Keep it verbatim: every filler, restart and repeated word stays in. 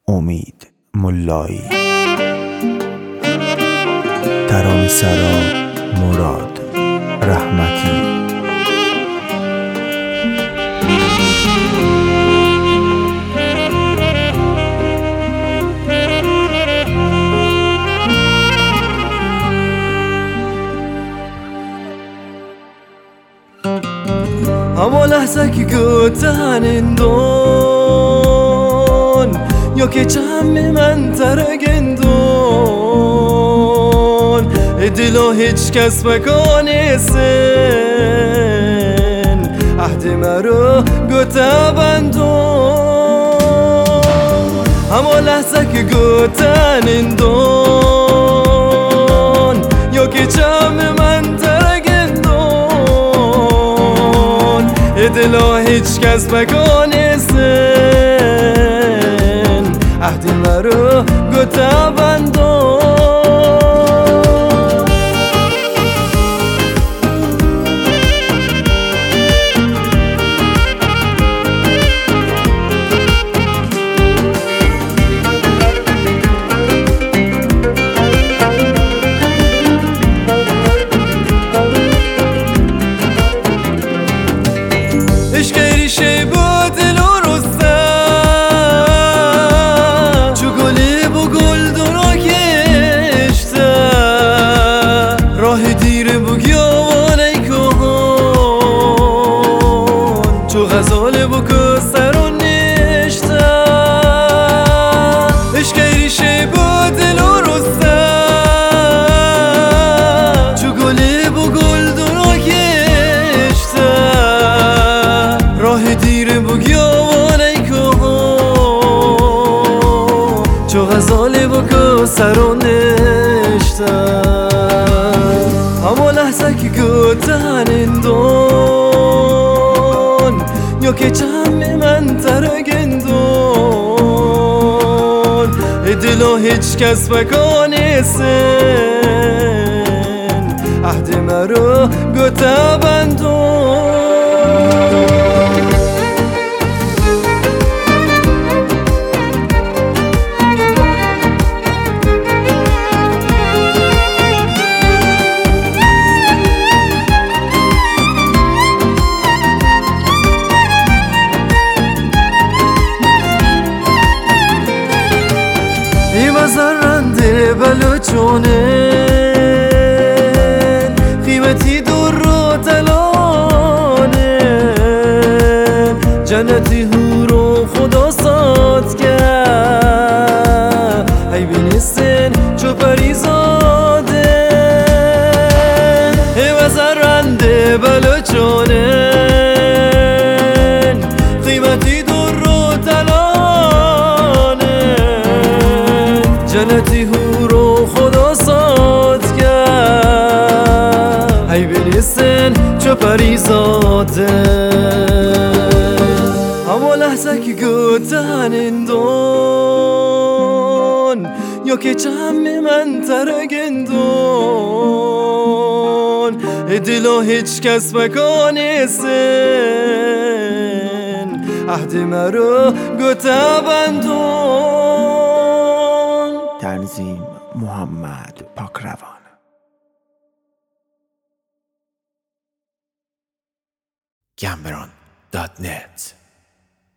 امید ملایی. ترانه سرا مراد رحمتی. اما لحظه که گوتن دون یا که چم من ترگندون دلو هیچ کس بکنه سن عهد مرو گوته بندون. اما لحظه که گوتن دون یا که چم من دلو هیچ کس بکنه سن عهد مرو گوته بندون. غزال بکو سرون نشته اشکری شیبو دل و رسته چو گلی بو گل دورا کشته راه دیر بو گیاوانه کهان چو غزال بکو سرون نشته. اما لحظه که گوتن دون یا که چم من ترگندون دلو هیچ کس بکنه سن عهد مرو گوته بندون. زرنده بلوچونه قیمتی دور رو تلانه جنتی هورو خدا ساد کرد ای بینستن چو پریزاده ای زرنده بلوچونه قیمتی دور رو تلانه جنتی هورو خدا ساد کرد ای بینستن چو پریزاده. اما لحظه که گوتن دون یا که چم من ترگندون دلو هیچ کس بکنه سن عهد مرو گوته بندون. تنظیم محمد پاکروان. گمبران دات نت